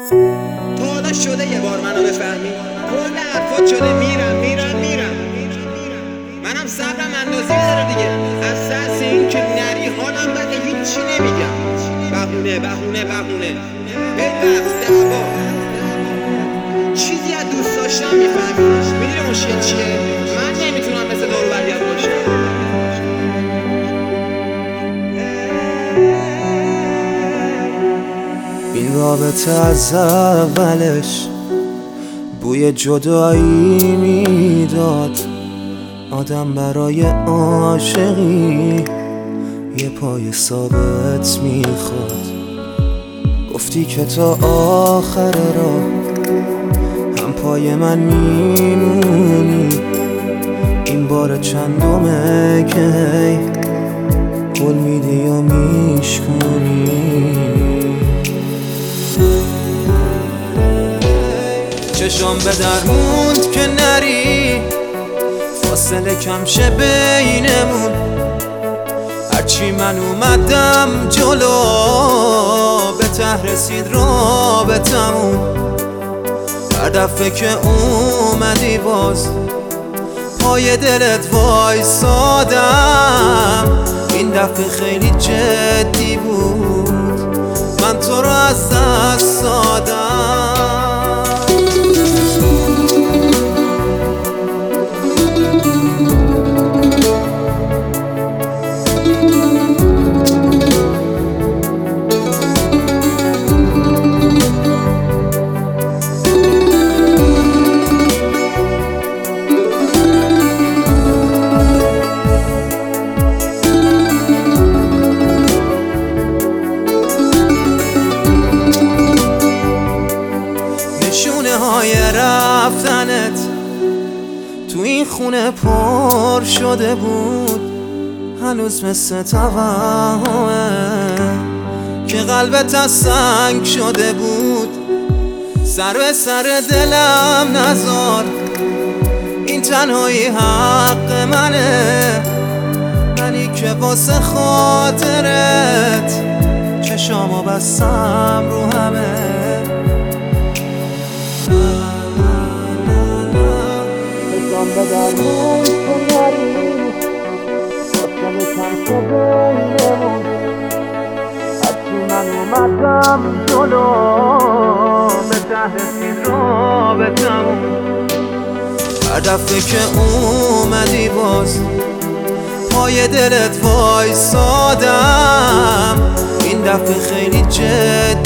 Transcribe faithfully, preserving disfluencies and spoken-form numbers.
تا حالا شده یه بار منو بفهمی؟ کل حرفات شده میرم میرم میرم منم صبرم اندازی داره دیگه. از سرس این که نری حالم بده هیچی نمیگم. بهونه بهونه بهونه بلبس دعوا چیزی از دوست داشتم میفهمیش. میدونی مشکل چیه؟ من نمیتونم مثل دارو بریت باشم. این رابطه از اولش بوی جدایی میداد. آدم برای عاشقی یه پای ثابت میخواد. گفتی که تا آخر راه هم پای من میمونی. این بار چندمه که هی قول میدی یا میشکنی. چشام به در موند که نری، فاصله کم شه بینمون. هرچی من اومدم جلو به ته رسید رابطمون. هر دفعه که اومدی باز پای دلت وایسادم. این دفعه خیلی جدی بود، من تو رو از دست دادم. نشونه های رفتنت تو این خونه پر شده بود. هنوز مثل توهمه که قلبت از سنگ شده بود. سر به سر دلم نذار، این تنهایی حق منه. منی که واسه خاطرت چشامو بستم رو همه. چشام به در موند که نری، فاصله کم شه بینمون. هرچی من اومدم جلو به ته رسید رابطمون. هر دفعه که اومدی باز پای دلت وایسادم. این دفعه خیلی جدی